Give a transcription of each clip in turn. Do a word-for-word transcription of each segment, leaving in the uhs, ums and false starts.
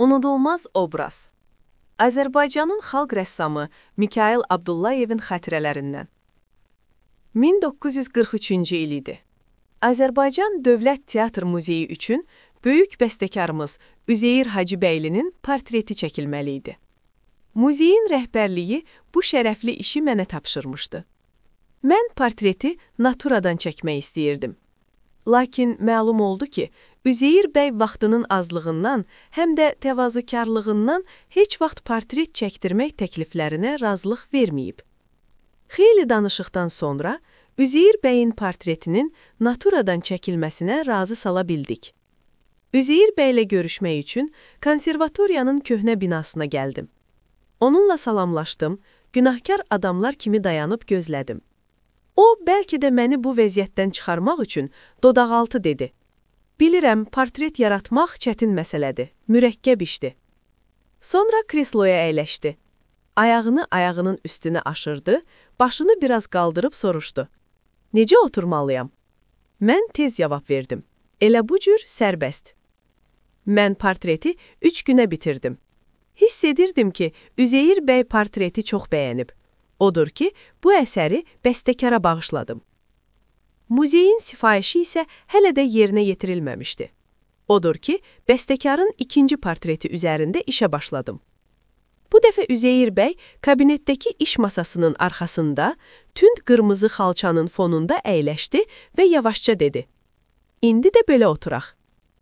Unudulmaz obraz. Azərbaycanın xalq rəssamı Mikayıl Abdullayevin xatirələrindən. min doqquz yüz qırx üçüncü il idi. Azərbaycan Dövlət Teatr Muzeyi üçün böyük bəstəkarımız Üzeyir Hacıbəylinin portreti çəkilməli idi. Muzeyin rəhbərliyi bu şərəfli işi mənə tapşırmışdı. Mən portreti naturadan çəkmək istəyirdim. Lakin məlum oldu ki, Üzeyir bəy vaxtının azlığından, həm də təvazökarlığından heç vaxt portret çəkdirmək təkliflərinə razılıq verməyib. Xeyli danışıqdan sonra Üzeyir bəyin portretinin naturadan çəkilməsinə razı sala bildik. Üzeyir bəylə görüşmək üçün konservatoriyanın köhnə binasına gəldim. Onunla salamlaşdım, günahkar adamlar kimi dayanıb gözlədim. O, bəlkə də məni bu vəziyyətdən çıxarmaq üçün dodaqaltı dedi. Bilirəm, portret yaratmaq çətin məsələdir, mürəkkəb işdir. Sonra kresloya əyləşdi. Ayağını ayağının üstünə aşırdı, başını biraz qaldırıb soruşdu. Necə oturmalıyam? Mən tez cavab verdim. Elə bu cür sərbəst. Mən portreti üç günə bitirdim. Hiss edirdim ki, Üzeyir bəy portreti çox bəyənib. Odur ki, bu əsəri bəstəkara bağışladım. Muzeyin sifayişi isə hələ də yerinə yetirilməmişdi. Odur ki, bəstəkarın ikinci portreti üzərində işə başladım. Bu dəfə Üzeyir bəy kabinetdəki iş masasının arxasında, tünd qırmızı xalçanın fonunda əyləşdi və yavaşca dedi. İndi də belə oturaq.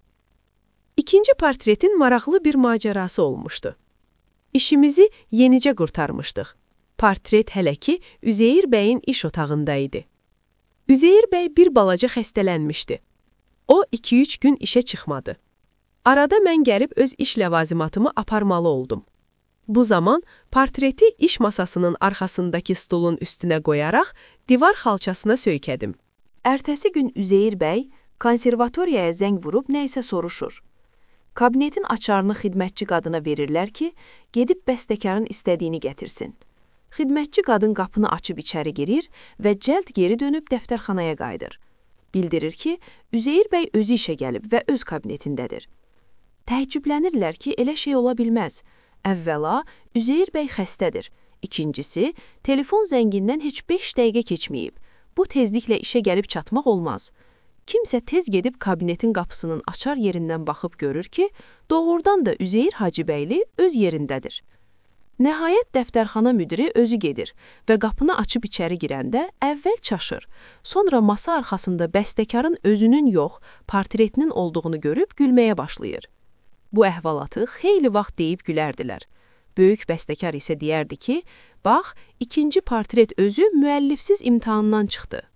İkinci portretin maraqlı bir macərası olmuşdu. İşimizi yenicə qurtarmışdıq. Portret hələ ki, Üzeyir bəyin iş otağında idi. Üzeyir bəy bir balaca xəstələnmişdi. O, iki üç gün işə çıxmadı. Arada mən gəlib öz iş ləvazimatımı aparmalı oldum. Bu zaman portreti iş masasının arxasındakı stulun üstünə qoyaraq divar xalçasına söykədim. Ertəsi gün Üzeyir bəy konservatoriyaya zəng vurub nə isə soruşur. Kabinetin açarını xidmətçi qadına verirlər ki, gedib bəstəkarın istədiyini gətirsin. Xidmətçi qadın qapını açıb içəri girir və cəld geri dönüb dəftərxanaya qayıdır. Bildirir ki, Üzeyir bəy özü işə gəlib və öz kabinetindədir. Təəccüblənirlər ki, elə şey ola bilməz. Əvvəla, Üzeyir bəy xəstədir. İkincisi, telefon zəngindən heç beş dəqiqə keçməyib. Bu tezliklə işə gəlib çatmaq olmaz. Kimsə tez gedib kabinetin qapısının açar yerindən baxıb görür ki, doğrudan da Üzeyir Hacıbəyli öz yerindədir. Nəhayət dəftərxana müdiri özü gedir və qapını açıb içəri girəndə əvvəl çaşır. Sonra masa arxasında bəstəkarın özünün yox, portretinin olduğunu görüb gülməyə başlayır. Bu əhvalatı xeyli vaxt deyib gülərdilər. Böyük bəstəkar isə deyərdi ki, bax, ikinci portret özü müəllifsiz imtahandan çıxdı.